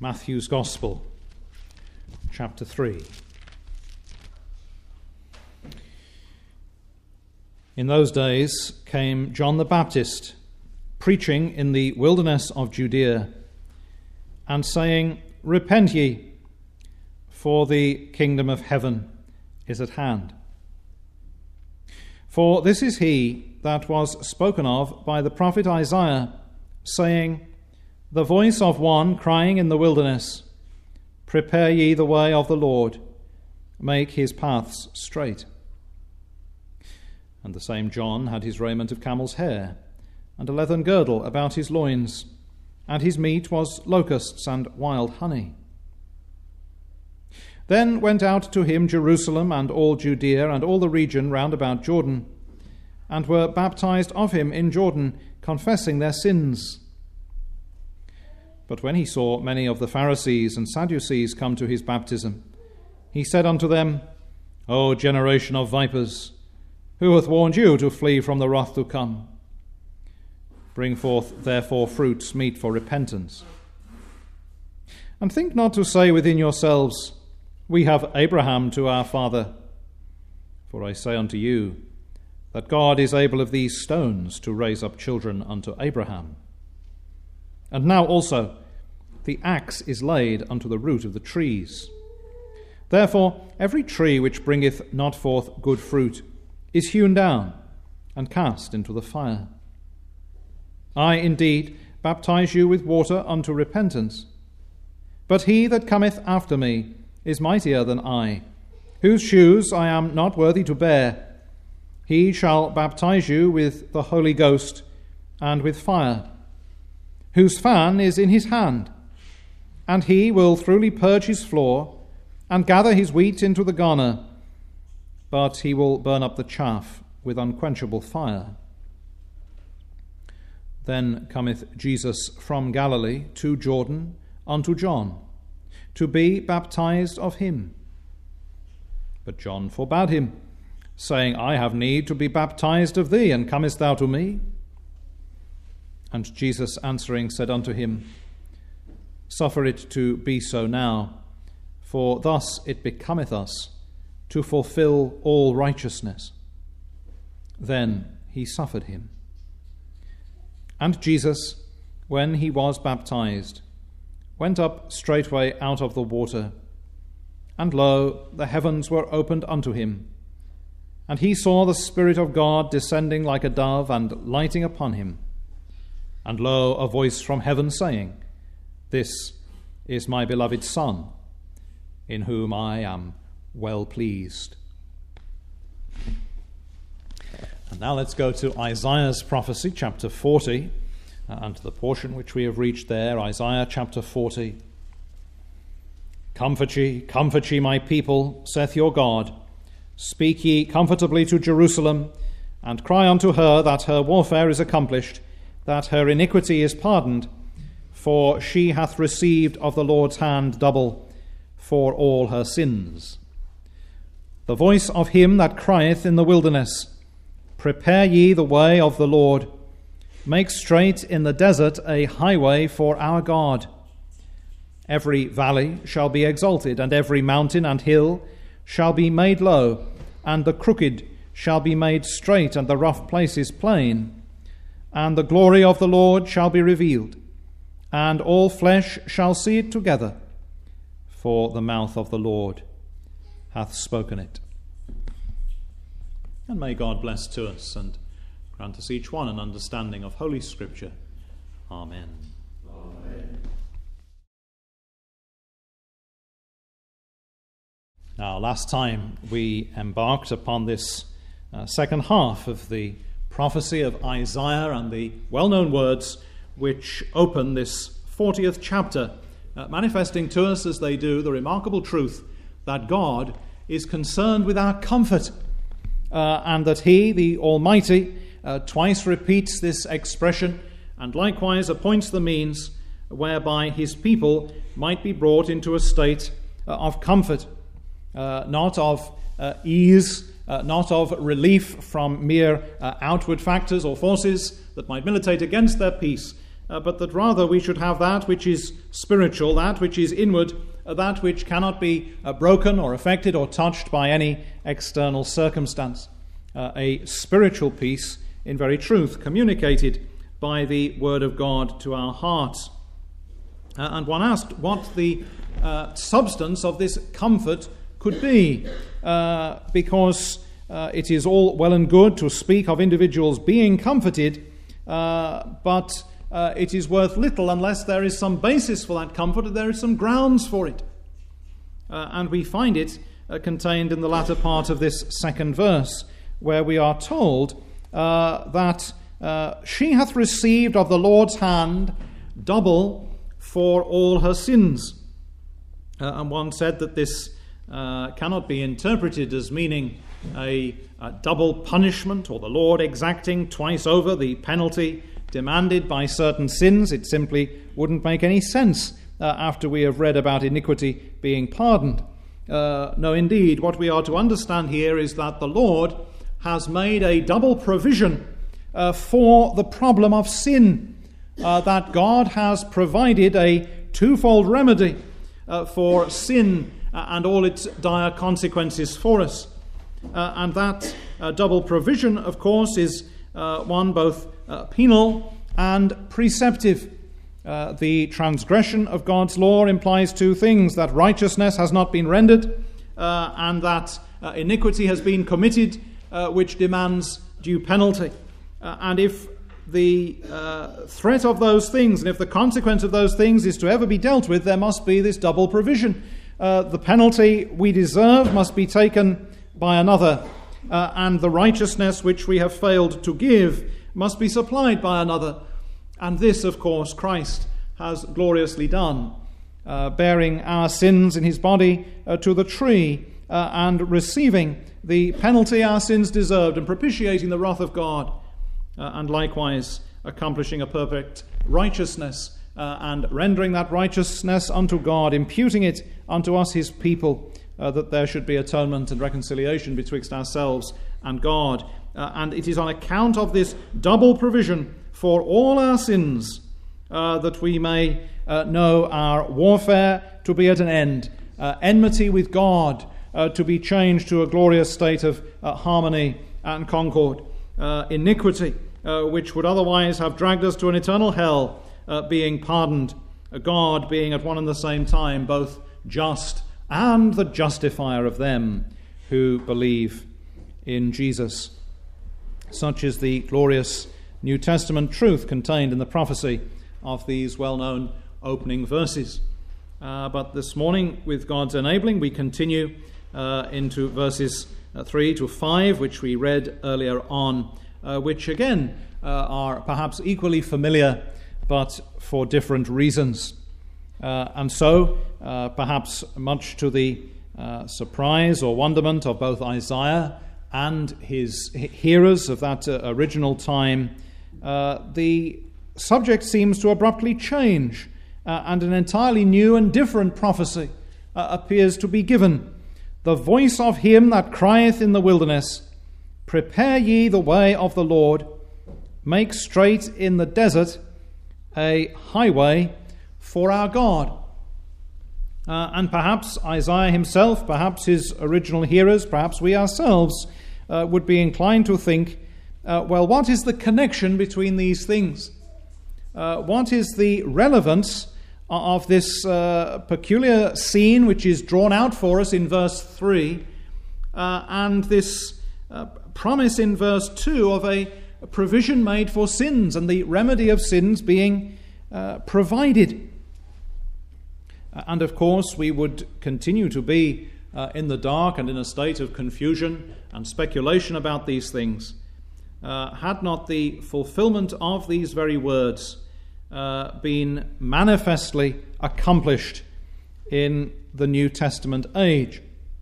Matthew's Gospel, chapter 3. In those days came John the Baptist, preaching in the wilderness of Judea, and saying, Repent ye, for the kingdom of heaven is at hand. For this is he that was spoken of by the prophet Isaiah, saying, The voice of one crying in the wilderness, Prepare ye the way of the Lord, make his paths straight. And the same John had his raiment of camel's hair, and a leathern girdle about his loins, and his meat was locusts and wild honey. Then went out to him Jerusalem and all Judea and all the region round about Jordan, and were baptized of him in Jordan, confessing their sins. But when he saw many of the Pharisees and Sadducees come to his baptism, he said unto them, O generation of vipers, who hath warned you to flee from the wrath to come? Bring forth therefore fruits meet for repentance. And think not to say within yourselves, We have Abraham to our father. For I say unto you, that God is able of these stones to raise up children unto Abraham. And now also the axe is laid unto the root of the trees. Therefore every tree which bringeth not forth good fruit is hewn down and cast into the fire. I indeed baptize you with water unto repentance, but he that cometh after me is mightier than I, whose shoes I am not worthy to bear. He shall baptize you with the Holy Ghost and with fire, whose fan is in his hand, and he will thoroughly purge his floor and gather his wheat into the garner, but he will burn up the chaff with unquenchable fire. Then cometh Jesus from Galilee to Jordan unto John, to be baptized of him. But John forbade him, saying, I have need to be baptized of thee, and comest thou to me? And Jesus answering said unto him, Suffer it to be so now, for thus it becometh us to fulfill all righteousness. Then he suffered him. And Jesus, when he was baptized, went up straightway out of the water, and lo, the heavens were opened unto him, and he saw the Spirit of God descending like a dove and lighting upon him. And lo, a voice from heaven saying, This is my beloved Son, in whom I am well pleased. And now let's go to Isaiah's prophecy, chapter 40, and to the portion which we have reached there, Isaiah chapter 40. Comfort ye, my people, saith your God. Speak ye comfortably to Jerusalem, and cry unto her that her warfare is accomplished, that her iniquity is pardoned, for she hath received of the Lord's hand double for all her sins. The voice of him that crieth in the wilderness, Prepare ye the way of the Lord, make straight in the desert a highway for our God. Every valley shall be exalted, and every mountain and hill shall be made low, and the crooked shall be made straight, and the rough places plain. And the glory of the Lord shall be revealed, and all flesh shall see it together, for the mouth of the Lord hath spoken it. And may God bless to us and grant us each one an understanding of Holy Scripture. Amen. Amen. Now, last time we embarked upon this second half of the prophecy of Isaiah and the well-known words which open this 40th chapter, manifesting to us as they do the remarkable truth that God is concerned with our comfort, and that he, the Almighty, twice repeats this expression and likewise appoints the means whereby his people might be brought into a state of comfort, not of ease, not of relief from mere outward factors or forces that might militate against their peace, but that rather we should have that which is spiritual, that which is inward, that which cannot be broken or affected or touched by any external circumstance. A spiritual peace, in very truth, communicated by the Word of God to our hearts. And one asked what the substance of this comfort could be, because it is all well and good to speak of individuals being comforted, but it is worth little unless there is some basis for that comfort, and there is some grounds for it. And we find it contained in the latter part of this second verse, where we are told that she hath received of the Lord's hand double for all her sins. And one said that this cannot be interpreted as meaning a double punishment, or the Lord exacting twice over the penalty demanded by certain sins. It simply wouldn't make any sense after we have read about iniquity being pardoned. No, indeed, what we are to understand here is that the Lord has made a double provision for the problem of sin, that God has provided a twofold remedy for sin and all its dire consequences for us. And that double provision, of course, is one both penal and preceptive. The transgression of God's law implies two things: that righteousness has not been rendered, and that iniquity has been committed, which demands due penalty. And if the threat of those things, and if the consequence of those things is to ever be dealt with, there must be this double provision. The penalty we deserve must be taken by another, and the righteousness which we have failed to give must be supplied by another. And this, of course, Christ has gloriously done, bearing our sins in his body to the tree, and receiving the penalty our sins deserved, and propitiating the wrath of God, and likewise accomplishing a perfect righteousness, and rendering that righteousness unto God, imputing it unto us his people, that there should be atonement and reconciliation betwixt ourselves and God. And it is on account of this double provision for all our sins that we may know our warfare to be at an end, enmity with God to be changed to a glorious state of harmony and concord, iniquity which would otherwise have dragged us to an eternal hell being pardoned, God being at one and the same time both just and the justifier of them who believe in Jesus. Such is the glorious New Testament truth contained in the prophecy of these well-known opening verses. But this morning, with God's enabling, we continue into verses 3 to 5, which we read earlier on, which again are perhaps equally familiar, but for different reasons. And so, perhaps much to the surprise or wonderment of both Isaiah and his hearers of that original time, the subject seems to abruptly change, and an entirely new and different prophecy appears to be given. The voice of him that crieth in the wilderness, prepare ye the way of the Lord, make straight in the desert a highway for our God. And perhaps Isaiah himself, perhaps his original hearers, perhaps we ourselves would be inclined to think, well, what is the connection between these things? What is the relevance of this peculiar scene which is drawn out for us in verse 3 and this promise in verse 2 of a provision made for sins and the remedy of sins being provided? And of course, we would continue to be in the dark and in a state of confusion and speculation about these things, had not the fulfillment of these very words been manifestly accomplished in the New Testament age.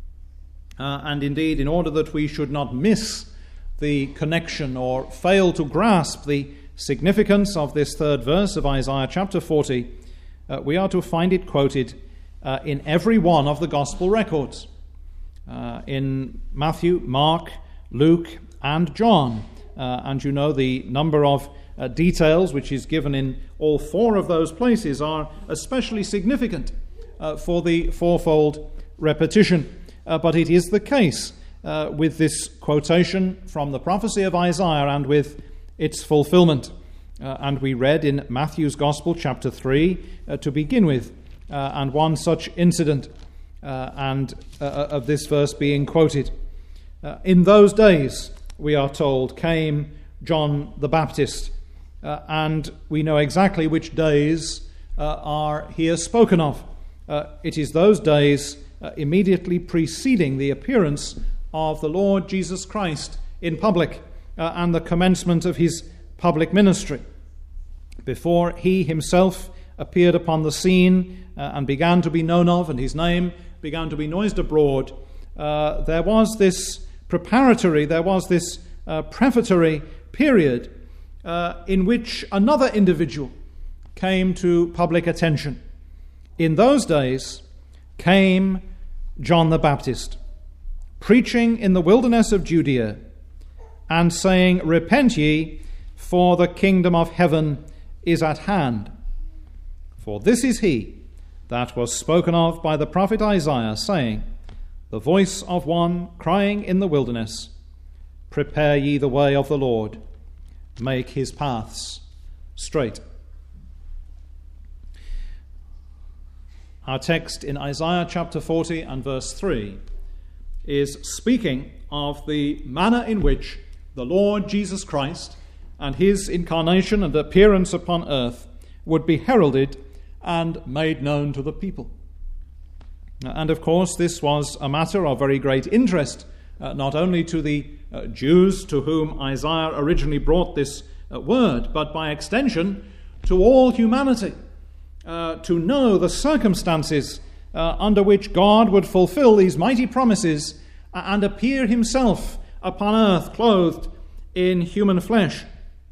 And indeed, in order that we should not miss the connection or fail to grasp the significance of this third verse of Isaiah chapter 40, we are to find it quoted in every one of the gospel records, in Matthew, Mark, Luke, and John. And you know the number of details, which is given in all four of those places, are especially significant for the fourfold repetition. But it is the case with this quotation from the prophecy of Isaiah and with its fulfillment. And we read in Matthew's Gospel, chapter 3, to begin with, and one such incident of this verse being quoted. In those days, we are told, came John the Baptist, and we know exactly which days are here spoken of. It is those days immediately preceding the appearance of the Lord Jesus Christ in public and the commencement of his public ministry. Before he himself appeared upon the scene and began to be known of, and his name began to be noised abroad, there was this prefatory period in which another individual came to public attention. In those days came John the Baptist, preaching in the wilderness of Judea, and saying, Repent ye, for the kingdom of heaven is at hand. For this is he that was spoken of by the prophet Isaiah, saying, The voice of one crying in the wilderness, Prepare ye the way of the Lord, make his paths straight. Our text in Isaiah chapter 40 and verse 3 is speaking of the manner in which the Lord Jesus Christ and his incarnation and appearance upon earth would be heralded and made known to the people. And of course, this was a matter of very great interest, not only to the Jews to whom Isaiah originally brought this word, but by extension to all humanity, to know the circumstances under which God would fulfill these mighty promises and appear himself upon earth clothed in human flesh.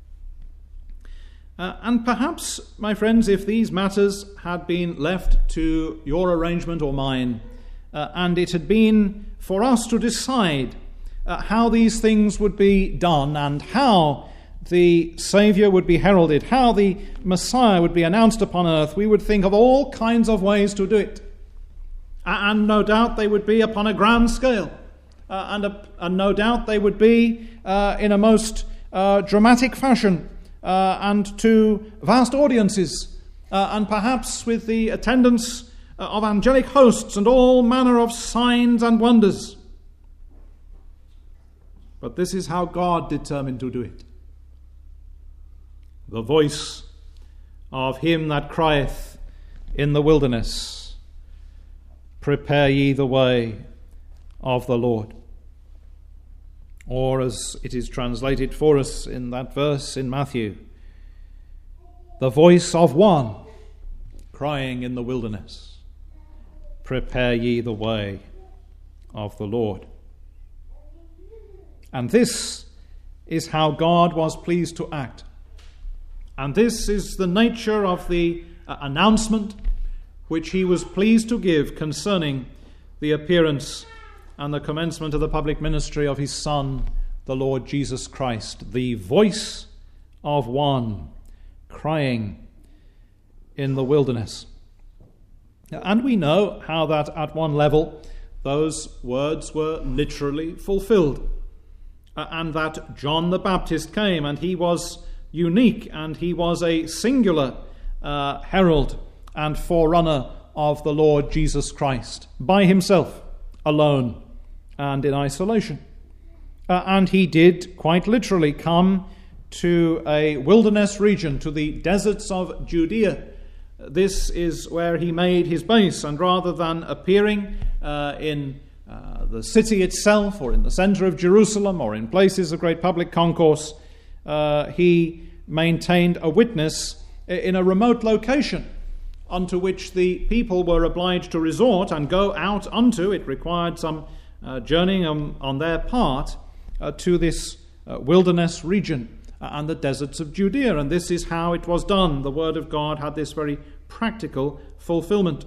And perhaps, my friends, if these matters had been left to your arrangement or mine, and it had been for us to decide how these things would be done and how the Saviour would be heralded, how the Messiah would be announced upon earth, we would think of all kinds of ways to do it. And no doubt they would be upon a grand scale. And no doubt they would be in a most dramatic fashion and to vast audiences, and perhaps with the attendance of angelic hosts and all manner of signs and wonders. But this is how God determined to do it. The voice of him that crieth in the wilderness, Prepare ye the way of the Lord. Or as it is translated for us in that verse in Matthew, the voice of one crying in the wilderness, Prepare ye the way of the Lord. And this is how God was pleased to act. And this is the nature of the announcement which he was pleased to give concerning the appearance and the commencement of the public ministry of his Son, the Lord Jesus Christ, the voice of one crying in the wilderness. And we know how that at one level those words were literally fulfilled, and that John the Baptist came, and he was unique, and he was a singular herald and forerunner of the Lord Jesus Christ, by himself, alone, and in isolation. And he did quite literally come to a wilderness region, to the deserts of Judea. This is where he made his base, and rather than appearing in the city itself, or in the center of Jerusalem, or in places of great public concourse, he maintained a witness in a remote location unto which the people were obliged to resort and go out unto. It required some journeying on their part to this wilderness region and the deserts of Judea. And this is how it was done. The Word of God had this very practical fulfillment.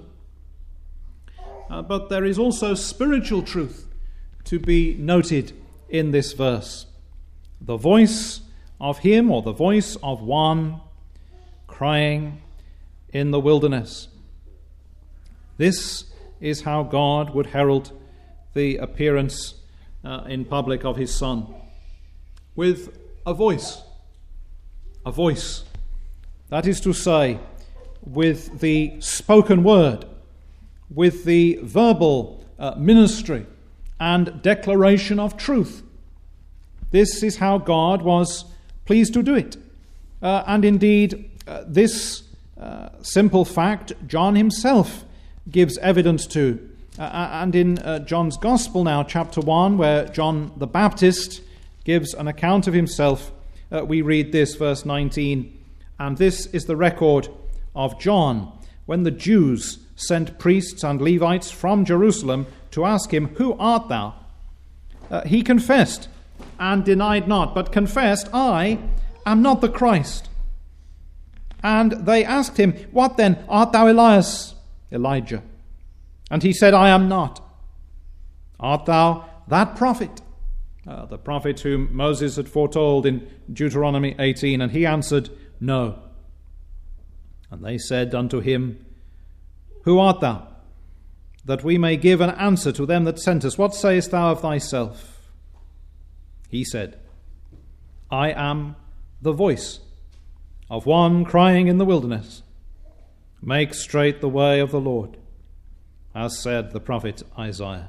But there is also spiritual truth to be noted in this verse. The voice of him, or the voice of one crying in the wilderness. This is how God would herald the appearance in public of his Son, with a voice. A voice. That is to say, with the spoken word, with the verbal ministry and declaration of truth. This is how God was pleased to do it. And indeed, this simple fact John himself gives evidence to. And in John's Gospel now, chapter 1, where John the Baptist gives an account of himself, we read this, verse 19, "And this is the record of John, when the Jews sent priests and Levites from Jerusalem to ask him, 'Who art thou?' He confessed and denied not, but confessed, 'I am not the Christ.' And they asked him, 'What then? Art thou Elias?' Elijah. And he said, 'I am not.' 'Art thou that prophet?' The prophet whom Moses had foretold in Deuteronomy 18. And he answered, 'No.' And they said unto him, 'Who art thou? That we may give an answer to them that sent us. What sayest thou of thyself?' He said, 'I am the voice of one crying in the wilderness, Make straight the way of the Lord, as said the prophet Isaiah.'"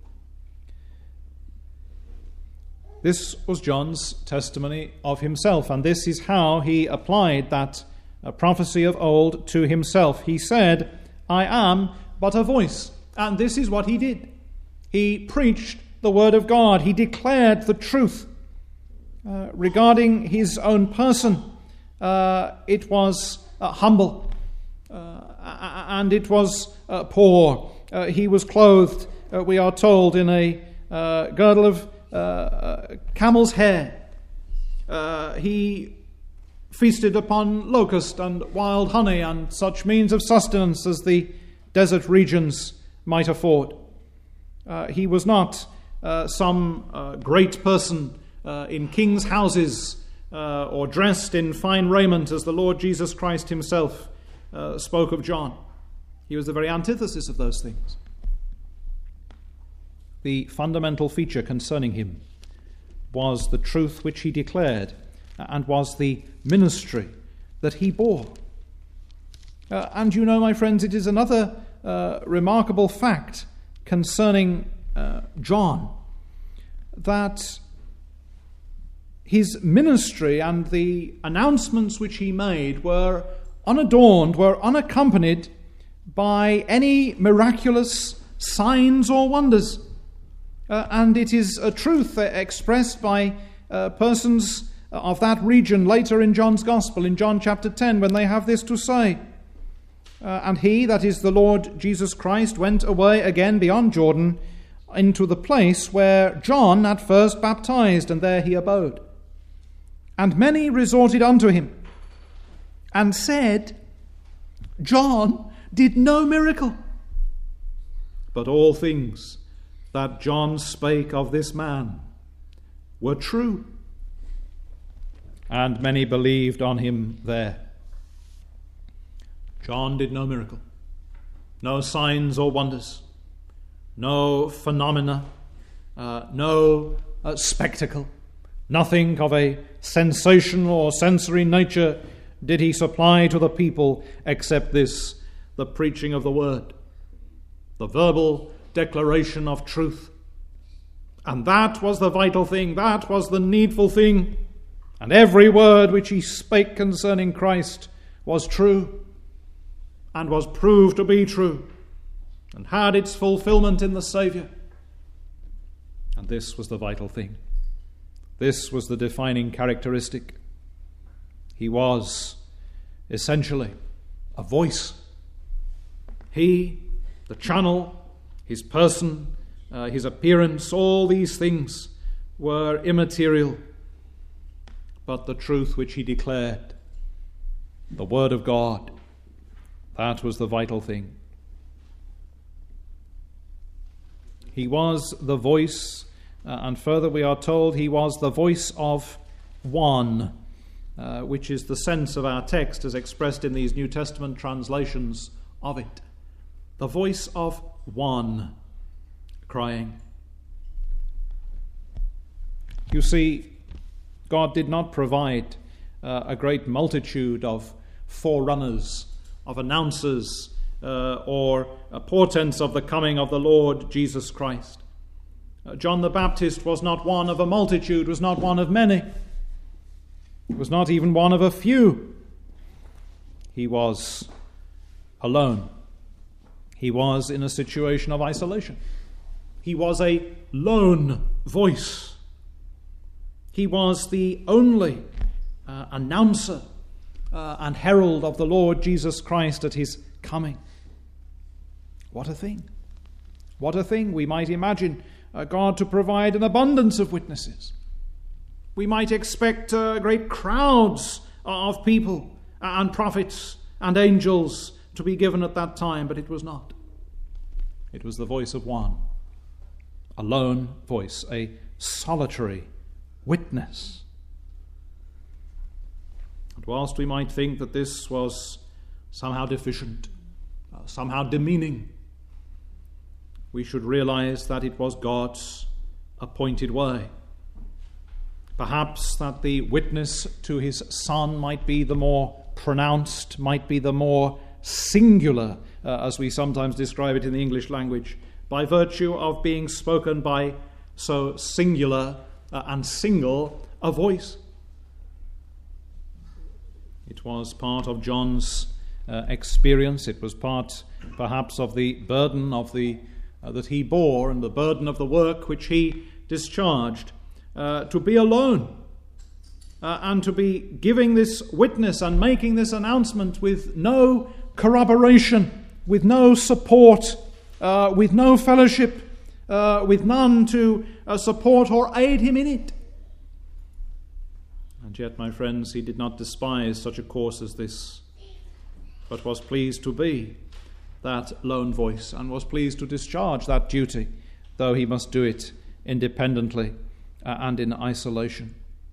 This was John's testimony of himself, and this is how he applied that prophecy of old to himself. He said, "I am but a voice." And this is what he did. He preached the word of God. He declared the truth. Regarding his own person, it was humble, and it was poor. He was clothed, we are told, in a girdle of camel's hair. He feasted upon locust and wild honey and such means of sustenance as the desert regions might afford. He was not some great person in king's houses or dressed in fine raiment, as the Lord Jesus Christ himself spoke of John. He was the very antithesis of those things. The fundamental feature concerning him was the truth which he declared, and was the ministry that he bore. And you know, my friends, it is another remarkable fact concerning John, that his ministry and the announcements which he made were unadorned, were unaccompanied by any miraculous signs or wonders. And it is a truth expressed by persons of that region later in John's Gospel, in John chapter 10, when they have this to say. And he, that is the Lord Jesus Christ, went away again beyond Jordan into the place where John at first baptized, and there he abode. And many resorted unto him, and said, John did no miracle, but all things that John spake of this man were true. And many believed on him there. John did no miracle, no signs or wonders, no phenomena, no spectacle, nothing of a sensational or sensory nature did he supply to the people, except this, the preaching of the word, the verbal declaration of truth. And that was the vital thing, that was the needful thing. And every word which he spake concerning Christ was true, and was proved to be true, and had its fulfillment in the Saviour. And this was the vital thing. This was the defining characteristic. He was essentially a voice. He, the channel, his person, his appearance, all these things were immaterial. But the truth which he declared, the word of God, that was the vital thing. He was the voice, and further we are told he was the voice of one which is the sense of our text as expressed in these New Testament translations of it. The voice of one crying. You see, God did not provide a great multitude of forerunners, of announcers, or portents of the coming of the Lord Jesus Christ. John the Baptist was not one of a multitude, was not one of many, was not even one of a few. He was alone. He was in a situation of isolation. He was a lone voice. He was the only announcer and herald of the Lord Jesus Christ at his coming. What a thing. What a thing. We might imagine God to provide an abundance of witnesses. We might expect great crowds of people and prophets and angels to be given at that time, but it was not. It was the voice of one, a lone voice, a solitary witness. And whilst we might think that this was somehow deficient, somehow demeaning, we should realize that it was God's appointed way. Perhaps that the witness to his Son might be the more pronounced, might be the more singular, as we sometimes describe it in the English language, by virtue of being spoken by so singular and single a voice. It was part of John's experience. It was part, perhaps, of the burden of that he bore and the burden of the work which he discharged, to be alone and to be giving this witness and making this announcement with no corroboration, with no support, with no fellowship, with none to support or aid him in it. And yet, my friends, he did not despise such a course as this, but was pleased to be that lone voice and was pleased to discharge that duty, though he must do it independently and in isolation.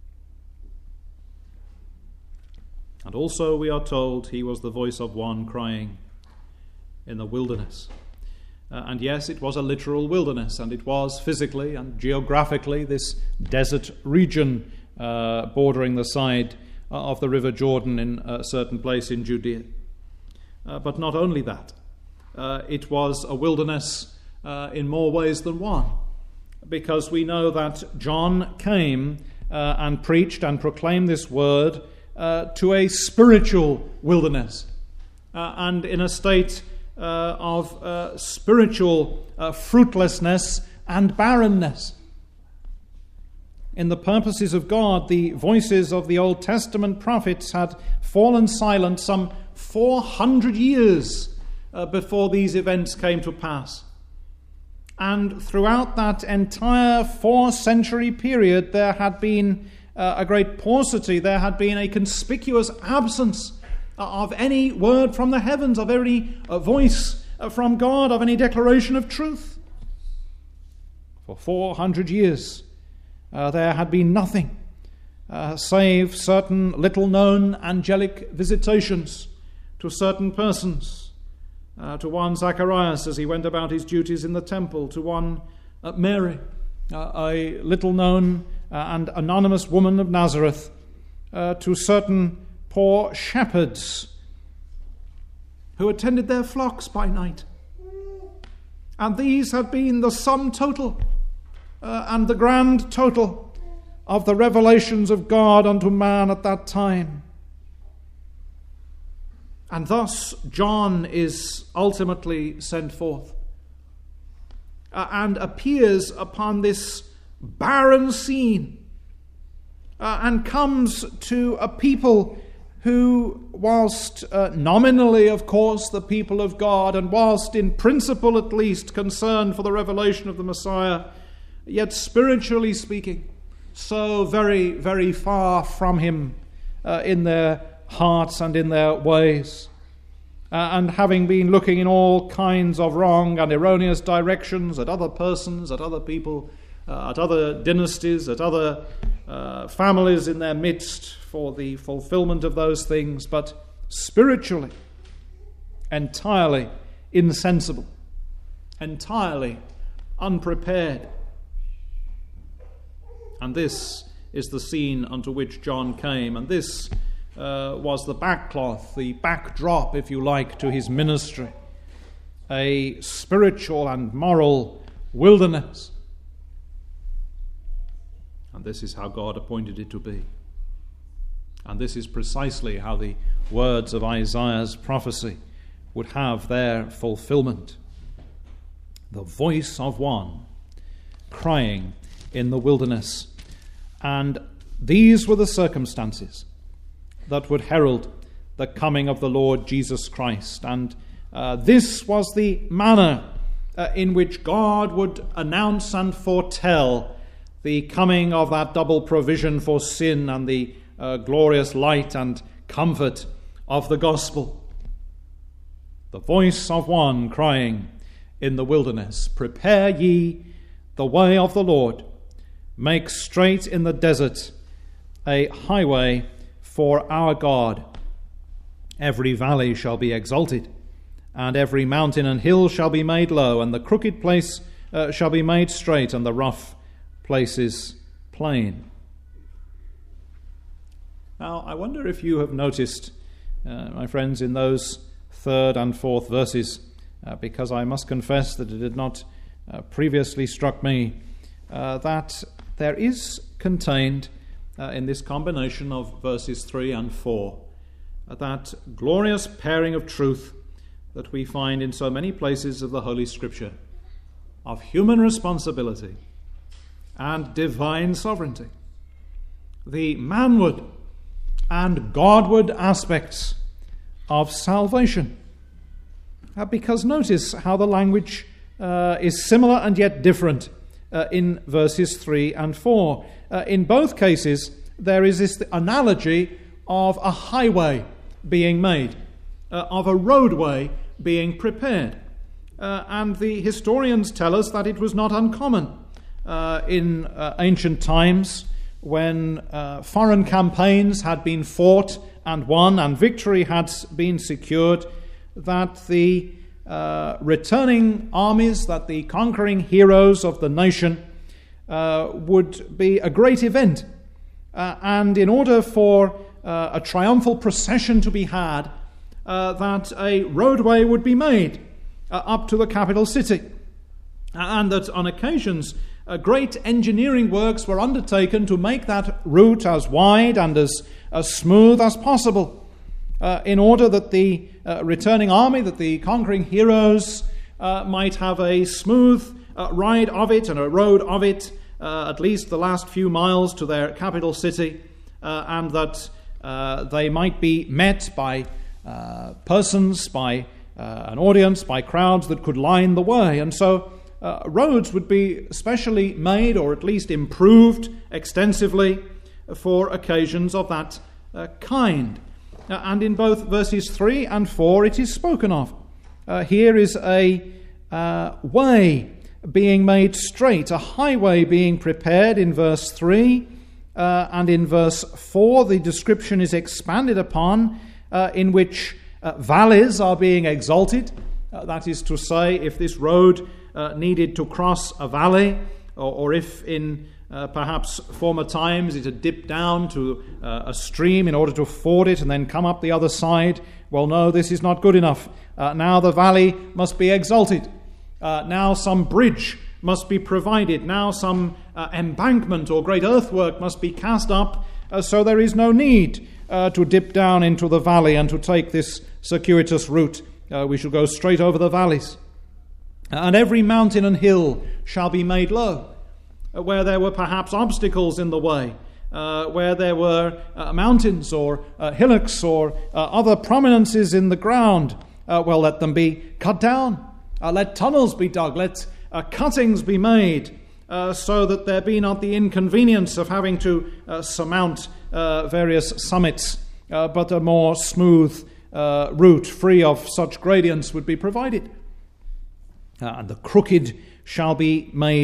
And also we are told he was the voice of one crying in the wilderness. And yes, it was a literal wilderness, and it was physically and geographically this desert region bordering the side of the River Jordan in a certain place in Judea. But not only that, it was a wilderness in more ways than one, because we know that John came and preached and proclaimed this word to a spiritual wilderness and in a state of spiritual fruitlessness and barrenness. In the purposes of God, the voices of the Old Testament prophets had fallen silent some 400 years before these events came to pass. And throughout that entire 4-century period, there had been a great paucity, there had been a conspicuous absence of any word from the heavens, of any voice from God, of any declaration of truth. For 400 years, there had been nothing save certain little-known angelic visitations to certain persons, to one Zacharias as he went about his duties in the temple, to one Mary, a little-known and anonymous woman of Nazareth, to certain poor shepherds who attended their flocks by night. And these had been the sum total and the grand total of the revelations of God unto man at that time. And thus John is ultimately sent forth and appears upon this barren scene and comes to a people who, whilst nominally, of course, the people of God, and whilst in principle at least concerned for the revelation of the Messiah, yet spiritually speaking, so very, very far from him in their hearts and in their ways, and having been looking in all kinds of wrong and erroneous directions at other persons, at other people, at other dynasties, at other families in their midst for the fulfillment of those things, but spiritually, entirely insensible, entirely unprepared. And this is the scene unto which John came, and this was the backcloth, the backdrop, if you like, to his ministry. A spiritual and moral wilderness. And this is how God appointed it to be. And this is precisely how the words of Isaiah's prophecy would have their fulfillment. The voice of one crying in the wilderness. And these were the circumstances that would herald the coming of the Lord Jesus Christ. And this was the manner in which God would announce and foretell the coming of that double provision for sin and the glorious light and comfort of the gospel. The voice of one crying in the wilderness, "Prepare ye the way of the Lord, make straight in the desert a highway for our God. Every valley shall be exalted, and every mountain and hill shall be made low, and the crooked place shall be made straight, and the rough places plain." Now, I wonder if you have noticed, my friends, in those 3rd and 4th verses, because I must confess that it had not previously struck me, that there is contained in this combination of verses 3 and 4 that glorious pairing of truth that we find in so many places of the Holy Scripture, of human responsibility and divine sovereignty, the manward and Godward aspects of salvation. Because notice how the language is similar and yet different in verses 3 and 4. In both cases, there is this analogy of a highway being made, of a roadway being prepared. And the historians tell us that it was not uncommon in ancient times when foreign campaigns had been fought and won and victory had been secured, that the returning armies, that the conquering heroes of the nation would be a great event. And in order for a triumphal procession to be had, that a roadway would be made up to the capital city. And that on occasions great engineering works were undertaken to make that route as wide and as smooth as possible, in order that the returning army, that the conquering heroes might have a smooth ride of it and a road of it, at least the last few miles to their capital city, and that they might be met by persons, by an audience, by crowds that could line the way. And so roads would be specially made, or at least improved extensively, for occasions of that kind. And in both verses 3 and 4 it is spoken of. Here is a way being made straight, a highway being prepared in verse 3, and in verse 4 the description is expanded upon, in which valleys are being exalted. That is to say, if this road needed to cross a valley, or if in perhaps former times it had dipped down to a stream in order to ford it and then come up the other side, well, no, this is not good enough. Now the valley must be exalted. Now some bridge must be provided. Now some embankment or great earthwork must be cast up, so there is no need to dip down into the valley and to take this circuitous route. We shall go straight over the valleys. And every mountain and hill shall be made low. Where there were perhaps obstacles in the way, where there were mountains or hillocks or other prominences in the ground, well, let them be cut down. Let tunnels be dug. Let cuttings be made, so that there be not the inconvenience of having to surmount various summits, but a more smooth route free of such gradients would be provided. And the crooked shall be made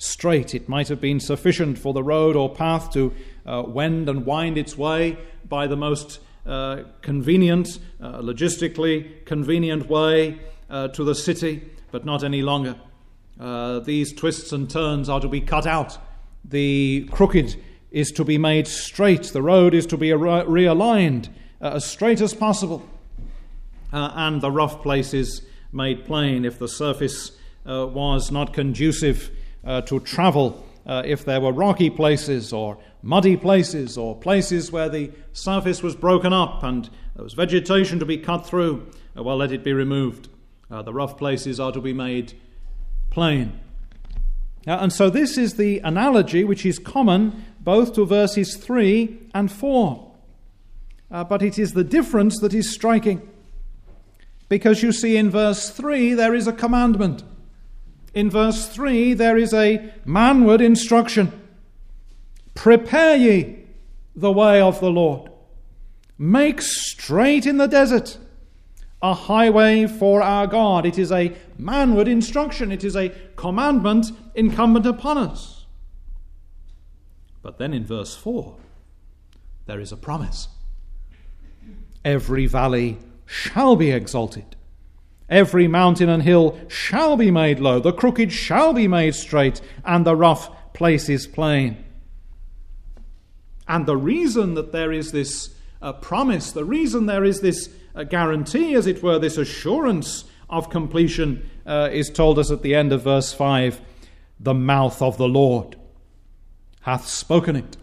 straight. It might have been sufficient for the road or path to wend and wind its way by the most convenient, logistically convenient way to the city, but not any longer. These twists and turns are to be cut out. The crooked is to be made straight. The road is to be realigned as straight as possible. And the rough places made plain if the surface was not conducive to travel, if there were rocky places or muddy places or places where the surface was broken up and there was vegetation to be cut through, well, let it be removed. The rough places are to be made plain. And so this is the analogy which is common both to verses 3 and 4. But it is the difference that is striking. Because you see, in verse 3 there is a commandment. In verse 3 there is a manward instruction. Prepare ye the way of the Lord. Make straight in the desert a highway for our God. It is a manward instruction. It is a commandment incumbent upon us. But then in verse 4 there is a promise. Every valley shall be exalted. Every mountain and hill shall be made low. The crooked shall be made straight, and the rough places plain. And the reason that there is this promise, the reason there is this guarantee, as it were, this assurance of completion, is told us at the end of verse 5. The mouth of the Lord hath spoken it.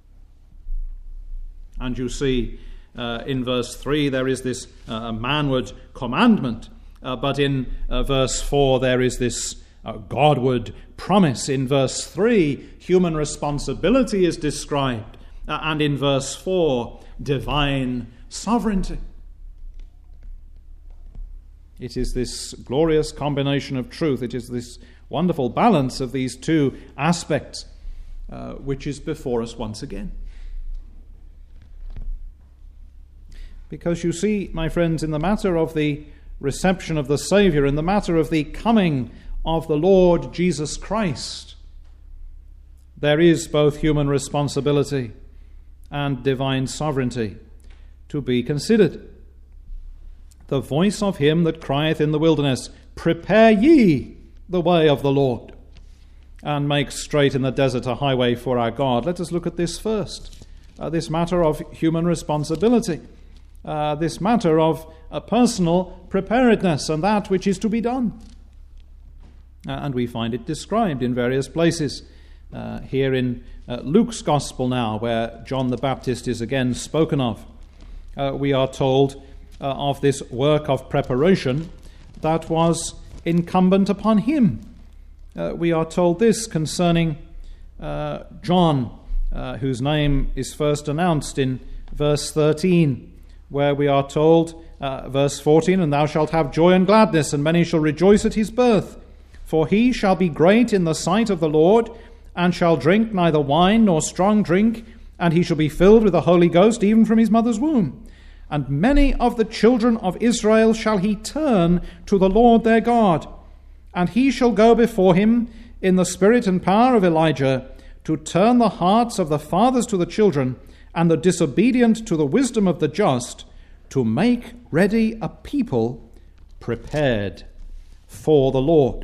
And you see, in verse 3 there is this manward commandment, but in verse 4 there is this Godward promise. In verse 3 human responsibility is described, and in verse 4 divine sovereignty. It is this glorious combination of truth, it is this wonderful balance of these two aspects which is before us once again. Because you see, my friends, in the matter of the reception of the Saviour, in the matter of the coming of the Lord Jesus Christ, there is both human responsibility and divine sovereignty to be considered. The voice of him that crieth in the wilderness, prepare ye the way of the Lord, and make straight in the desert a highway for our God. Let us look at this first, this matter of human responsibility. This matter of personal preparedness and that which is to be done. And we find it described in various places. Here in Luke's Gospel now, where John the Baptist is again spoken of, we are told of this work of preparation that was incumbent upon him. We are told this concerning John, whose name is first announced in verse 13, where we are told, verse 14, and thou shalt have joy and gladness, and many shall rejoice at his birth. For he shall be great in the sight of the Lord, and shall drink neither wine nor strong drink, and he shall be filled with the Holy Ghost even from his mother's womb. And many of the children of Israel shall he turn to the Lord their God. And he shall go before him in the spirit and power of Elijah, to turn the hearts of the fathers to the children, and the disobedient to the wisdom of the just, to make ready a people prepared for the Lord.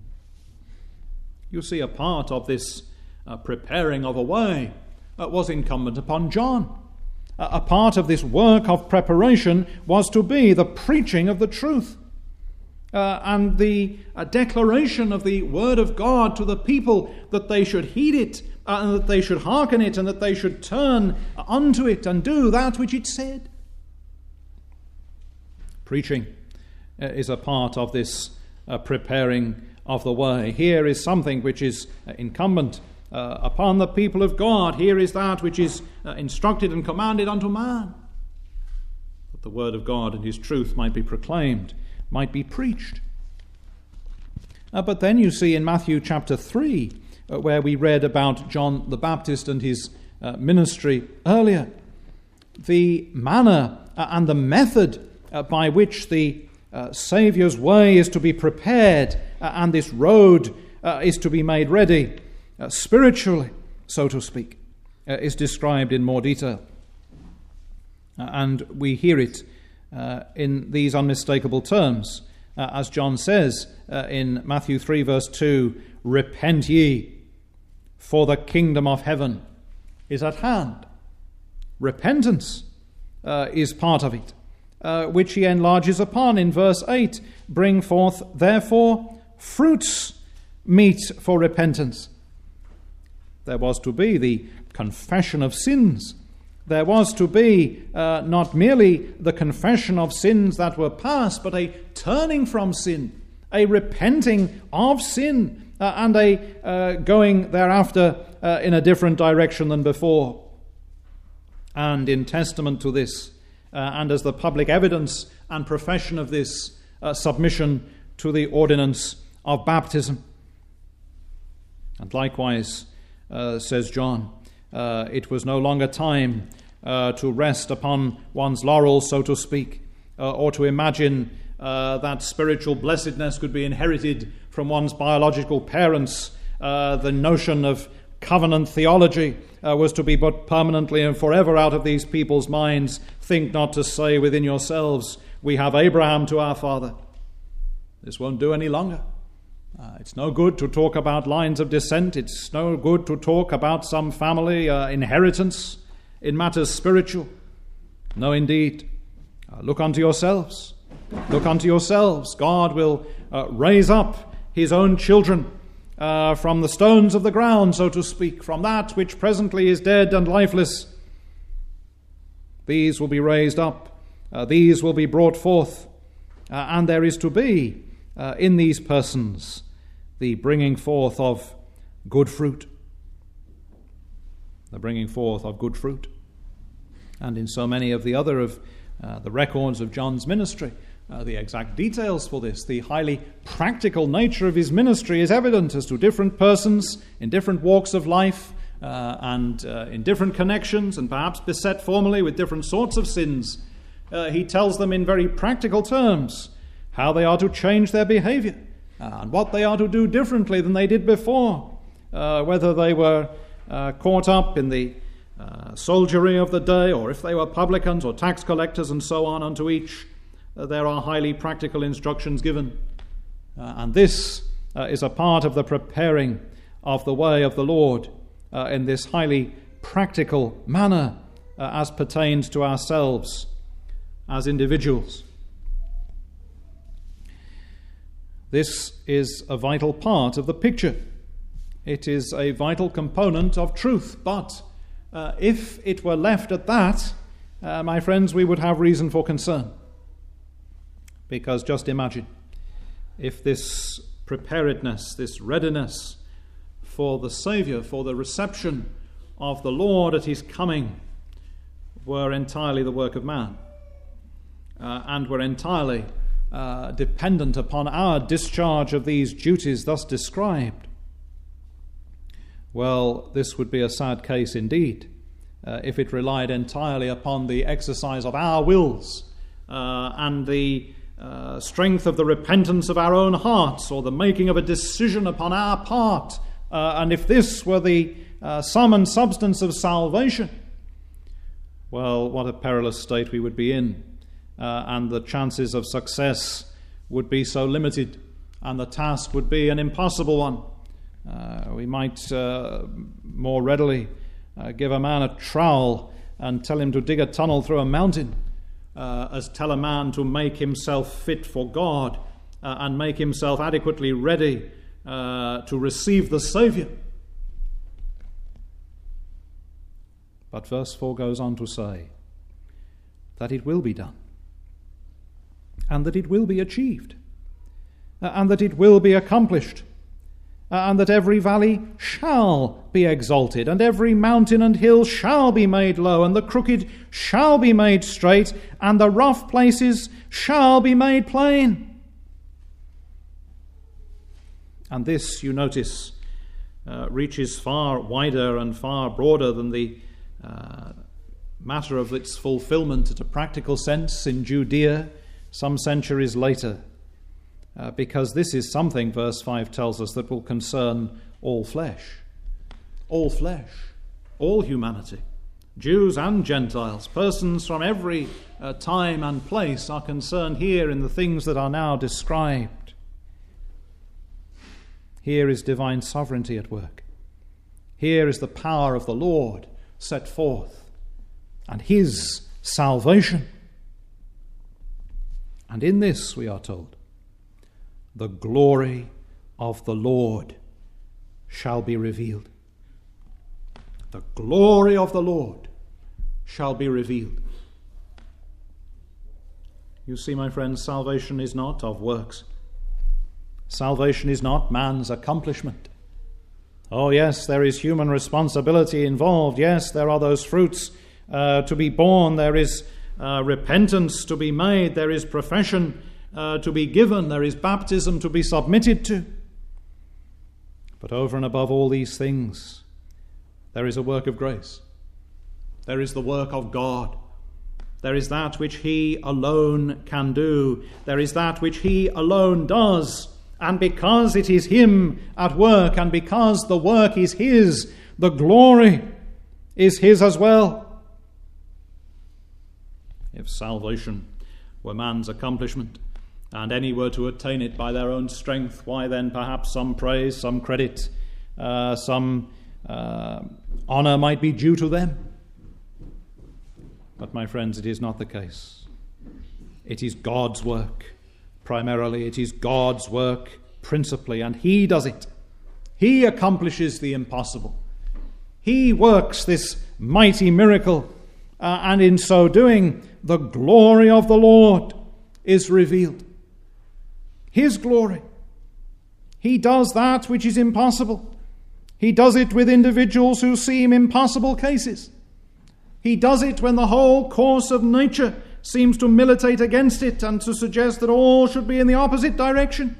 You see, a part of this preparing of a way was incumbent upon John. A part of this work of preparation was to be the preaching of the truth and the declaration of the word of God to the people, that they should heed it, and that they should hearken it, and that they should turn unto it and do that which it said. Preaching is a part of this preparing of the way. Here is something which is incumbent upon the people of God. Here is that which is instructed and commanded unto man, that the word of God and his truth might be proclaimed, might be preached. But then you see in Matthew chapter 3, where we read about John the Baptist and his ministry earlier, the manner and the method by which the Saviour's way is to be prepared, and this road is to be made ready spiritually, so to speak, is described in more detail. And we hear it in these unmistakable terms. As John says in Matthew 3 verse 2, "Repent ye, for the kingdom of heaven is at hand." Repentance is part of it, which he enlarges upon in verse 8. "Bring forth, therefore, fruits meet for repentance." There was to be the confession of sins. There was to be not merely the confession of sins that were past, but a turning from sin, a repenting of sin, and a going thereafter in a different direction than before. And in testament to this, and as the public evidence and profession of this, submission to the ordinance of baptism. And likewise, says John, it was no longer time to rest upon one's laurels, so to speak, or to imagine that spiritual blessedness could be inherited from one's biological parents. The notion of covenant theology was to be put permanently and forever out of these people's minds. Think not to say within yourselves, "We have Abraham to our father." This won't do any longer. It's no good to talk about lines of descent. It's no good to talk about some family inheritance in matters spiritual. No, indeed. Look unto yourselves. Look unto yourselves. God will raise up his own children from the stones of the ground, so to speak, from that which presently is dead and lifeless. These will be raised up. These will be brought forth. And there is to be in these persons the bringing forth of good fruit. The bringing forth of good fruit. And in so many of the other of the records of John's ministry, the exact details for this, the highly practical nature of his ministry is evident as to different persons in different walks of life and in different connections, and perhaps beset formerly with different sorts of sins. He tells them in very practical terms how they are to change their behavior and what they are to do differently than they did before, whether they were caught up in the soldiery of the day, or if they were publicans or tax collectors, and so on. Unto each there are highly practical instructions given. And this is a part of the preparing of the way of the Lord in this highly practical manner as pertains to ourselves as individuals. This is a vital part of the picture. It is a vital component of truth. But if it were left at that, my friends, we would have reason for concern. Because just imagine if this preparedness, this readiness for the Saviour, for the reception of the Lord at his coming, were entirely the work of man, and were entirely dependent upon our discharge of these duties thus described. Well, this would be a sad case indeed, if it relied entirely upon the exercise of our wills and the strength of the repentance of our own hearts, or the making of a decision upon our part, and if this were the sum and substance of salvation, well, what a perilous state we would be in. And the chances of success would be so limited, and the task would be an impossible one. We might more readily give a man a trowel and tell him to dig a tunnel through a mountain, as tell a man to make himself fit for God and make himself adequately ready to receive the Saviour. But verse 4 goes on to say that it will be done, and that it will be achieved, and that it will be accomplished, and that every valley shall be exalted, and every mountain and hill shall be made low, and the crooked shall be made straight, and the rough places shall be made plain. And this, you notice, reaches far wider and far broader than the matter of its fulfillment at a practical sense in Judea some centuries later. because this is something, verse 5 tells us, that will concern all flesh. All flesh, all humanity, Jews and Gentiles, persons from every time and place are concerned here in the things that are now described. Here is divine sovereignty at work. Here is the power of the Lord set forth, and his salvation. And in this, we are told, the glory of the Lord shall be revealed. The glory of the Lord shall be revealed. You see, my friends, salvation is not of works. Salvation is not man's accomplishment. Oh, yes, there is human responsibility involved. Yes, there are those fruits to be borne. There is repentance to be made. There is profession to be given. There is baptism to be submitted to. But over and above all these things, there is a work of grace. There is the work of God. There is that which he alone can do. There is that which he alone does. And because it is him at work, and because the work is his, the glory is his as well. If salvation were man's accomplishment, and any were to attain it by their own strength, why then perhaps some praise, some credit, some honor might be due to them. But my friends, it is not the case. It is God's work. Primarily, it is God's work principally, and he does it. He accomplishes the impossible. He works this mighty miracle, and in so doing, the glory of the Lord is revealed. His glory. He does that which is impossible. He does it with individuals who seem impossible cases. He does it when the whole course of nature seems to militate against it and to suggest that all should be in the opposite direction.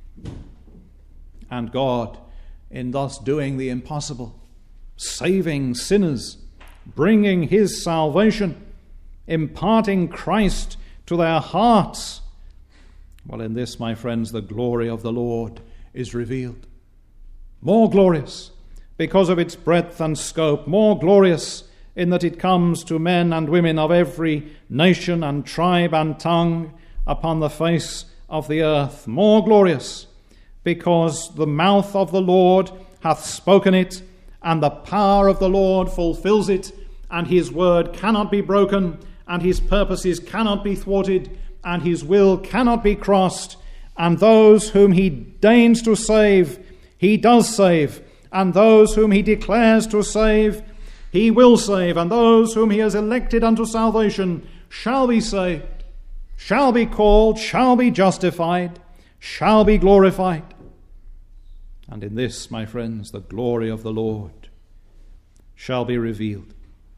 And God, in thus doing the impossible, saving sinners, bringing his salvation, imparting Christ to their hearts, well, in this, my friends, the glory of the Lord is revealed. More glorious because of its breadth and scope, more glorious in that it comes to men and women of every nation and tribe and tongue upon the face of the earth. More glorious, because the mouth of the Lord hath spoken it, and the power of the Lord fulfills it, and his word cannot be broken, and his purposes cannot be thwarted, and his will cannot be crossed, and those whom he deigns to save, he does save, and those whom he declares to save, he will save, and those whom he has elected unto salvation shall be saved, shall be called, shall be justified, shall be glorified. And in this, my friends, the glory of the Lord shall be revealed.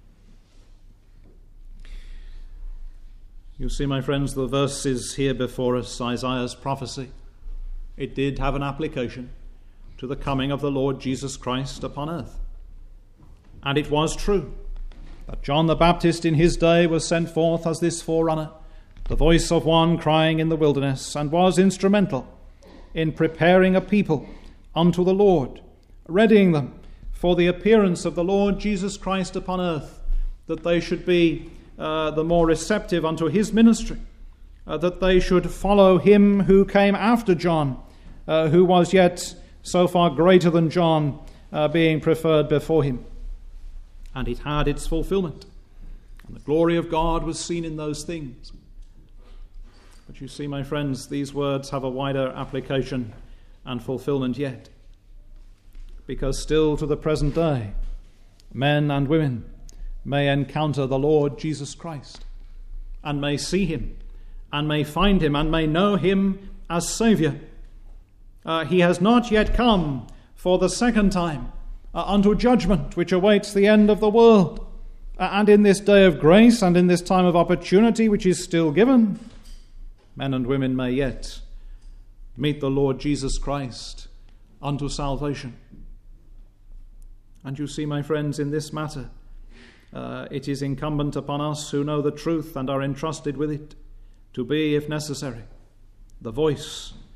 You see, my friends, the verse is here before us, Isaiah's prophecy. It did have an application to the coming of the Lord Jesus Christ upon earth. And it was true that John the Baptist in his day was sent forth as this forerunner, the voice of one crying in the wilderness, and was instrumental in preparing a people unto the Lord, readying them for the appearance of the Lord Jesus Christ upon earth, that they should be the more receptive unto his ministry, that they should follow him who came after John, who was yet so far greater than John, being preferred before him. And it had its fulfillment. And the glory of God was seen in those things. But you see, my friends, these words have a wider application and fulfillment yet. Because still to the present day, men and women may encounter the Lord Jesus Christ, and may see him, and may find him, and may know him as Saviour. He has not yet come for the second time unto judgment, which awaits the end of the world. And in this day of grace, and in this time of opportunity which is still given, men and women may yet meet the Lord Jesus Christ unto salvation. And you see, my friends, in this matter, it is incumbent upon us who know the truth and are entrusted with it to be, if necessary, the voice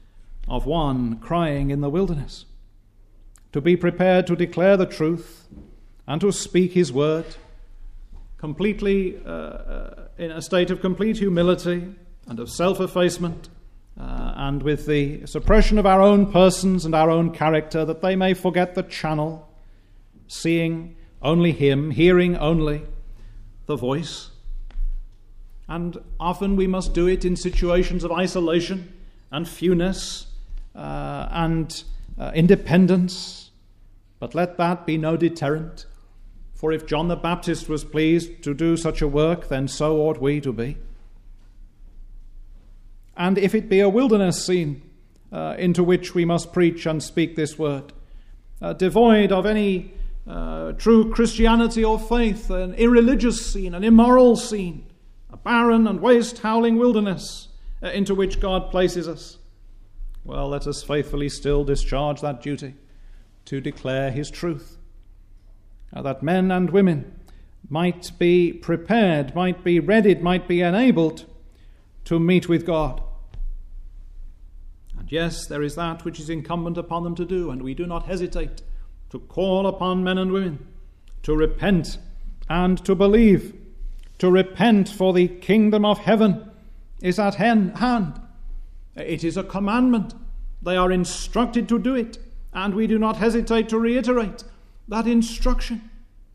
of one crying in the wilderness. To be prepared to declare the truth and to speak his word, completely in a state of complete humility and of self-effacement, and with the suppression of our own persons and our own character, that they may forget the channel, seeing only him, hearing only the voice. And often we must do it in situations of isolation and fewness and independence. But let that be no deterrent. For if John the Baptist was pleased to do such a work, then so ought we to be. And if it be a wilderness scene into which we must preach and speak this word, devoid of any true Christianity or faith, an irreligious scene, an immoral scene, a barren and waste howling wilderness into which God places us, well, let us faithfully still discharge that duty to declare his truth, that men and women might be prepared, might be readied, might be enabled to meet with God. And yes, there is that which is incumbent upon them to do, and we do not hesitate to call upon men and women to repent and to believe. To repent, for the kingdom of heaven is at hand. It is a commandment. They are instructed to do it, and we do not hesitate to reiterate that instruction.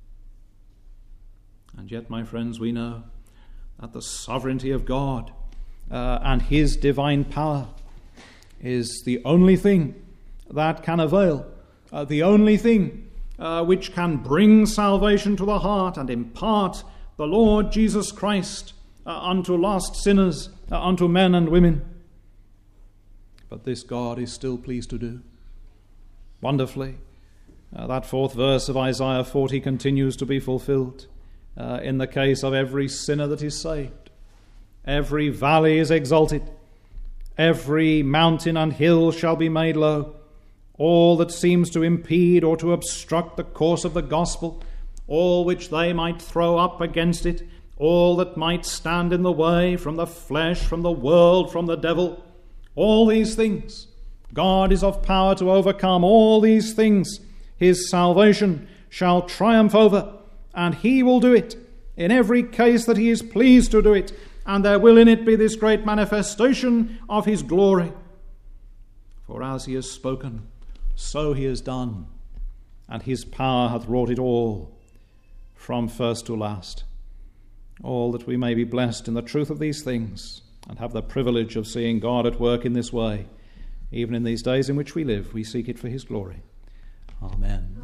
And yet, my friends, we know that the sovereignty of God and his divine power is the only thing that can avail, the only thing which can bring salvation to the heart and impart the Lord Jesus Christ unto lost sinners, unto men and women. But this God is still pleased to do. Wonderfully, that fourth verse of Isaiah 40 continues to be fulfilled in the case of every sinner that is saved. Every valley is exalted. Every mountain and hill shall be made low. All that seems to impede or to obstruct the course of the gospel, all which they might throw up against it, all that might stand in the way from the flesh, from the world, from the devil, all these things God is of power to overcome. All these things his salvation shall triumph over, and he will do it in every case that he is pleased to do it, and there will in it be this great manifestation of his glory. For as he has spoken, so he has done, and his power hath wrought it all, from first to last. All that we may be blessed in the truth of these things, and have the privilege of seeing God at work in this way, even in these days in which we live. We seek it for his glory. Amen.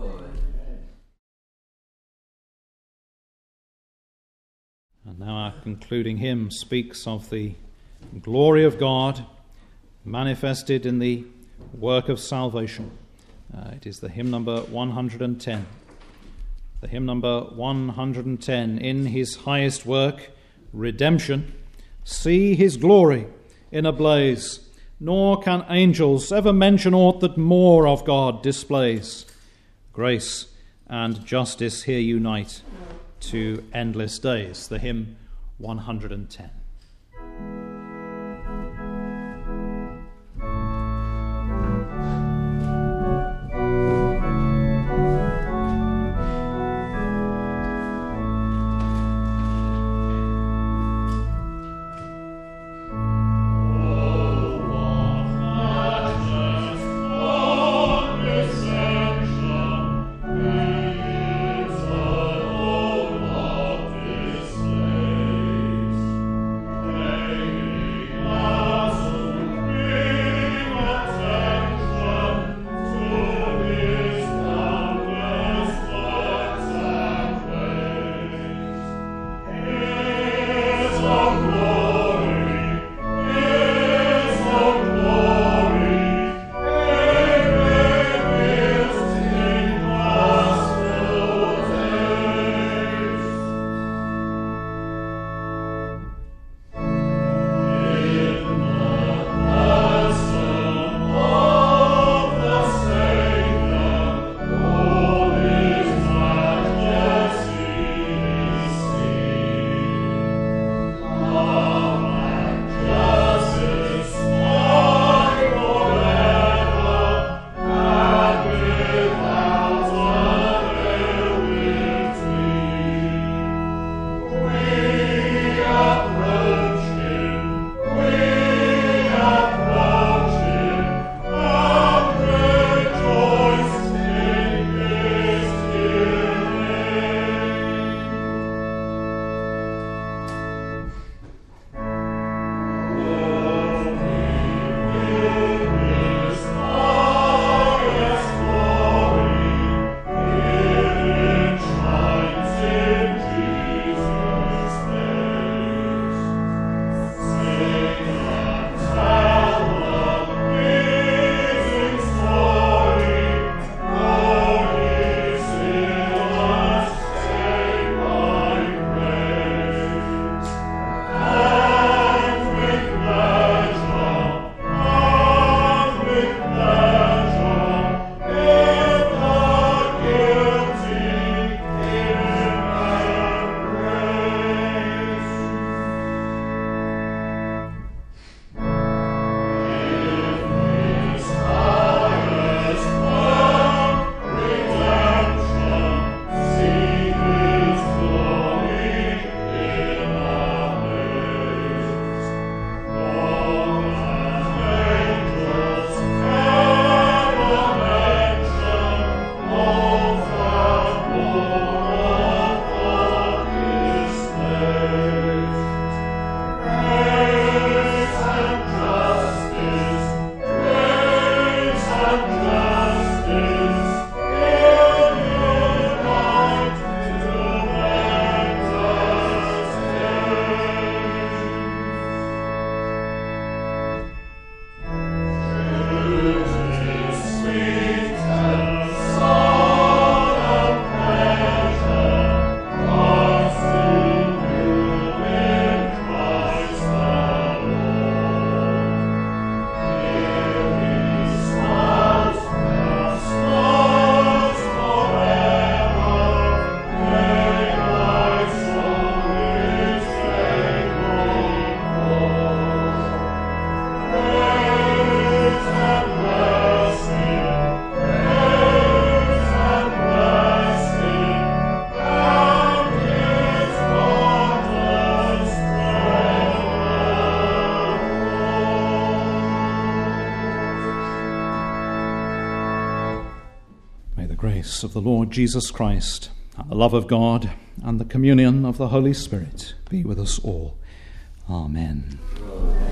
And now our concluding hymn speaks of the glory of God manifested in the work of salvation. It is the hymn number 110. The hymn number 110. In his highest work, redemption, see his glory in a blaze, nor can angels ever mention aught that more of God displays. Grace and justice here unite to endless days. The hymn 110. grace of the Lord Jesus Christ, and the love of God, and the communion of the Holy Spirit be with us all. Amen.